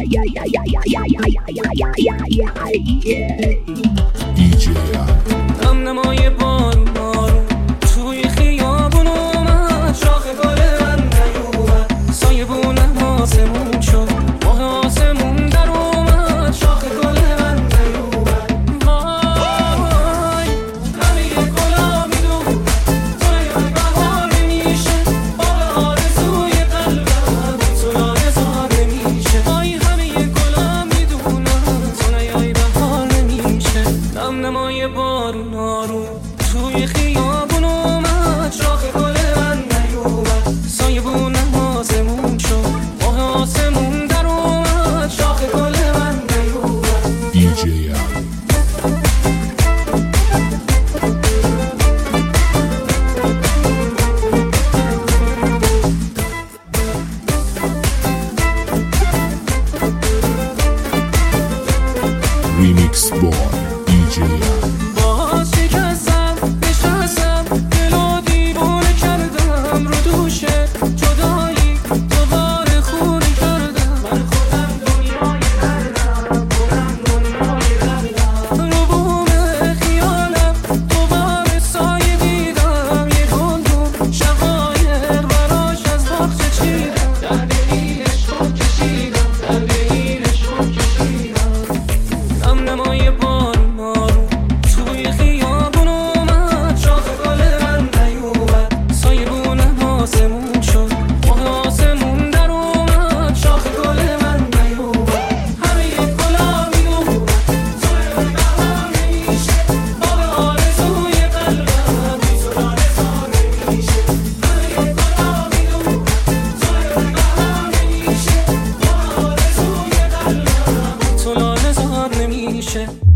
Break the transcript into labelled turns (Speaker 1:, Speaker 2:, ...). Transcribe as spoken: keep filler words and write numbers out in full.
Speaker 1: دی جی
Speaker 2: هم نمای بارون بارون توی خیابون اومد، شاخ گل من نیومد، سایه بونم آسمون شد، ماه آسمون در اومد، شاخ گل من نیومد. وای همه گلا میدون توی بهار نمیشه، باغ آرزوی قلبم تو لایزار نمیشه. وای همه گلا میدونم تو نیای بهار نمیشه. هم نمای بارون آروم توی خیابون اومد، شاخ گل من نیومد، سایه بونم آسمون شد، ماه آسمون در اومد، شاخ گل من نیومد.
Speaker 1: دی جی ریمیکس بای دی جی
Speaker 2: باز شکستم نشستم، دل و دیوونه کردم رو دوشه جدایی، دوباره خونه کردم من خودم دنیای دردم، خودم دنیای دردم. رو بوم خیالم دوباره سایه دیدم، یه گلدون شقایر براش از باغچه چیدم، درد این عشق کشیدم، درد این عشق کشیدم. هم نمای بارون آروم توی خیابون اومد، شاخ گل من نیومد، سایه بونم آسمون شد، ماه آسمون در اومد، شاخ گل من نیومد. همه گلا میدونم توی بهار نمیشه، باغ آرزوی قلبم بی تو لایزار نمیشه. همه گلا میدونم توی بهار نمیشه، باغ آرزوی قلبم تو لایزار نمیشه.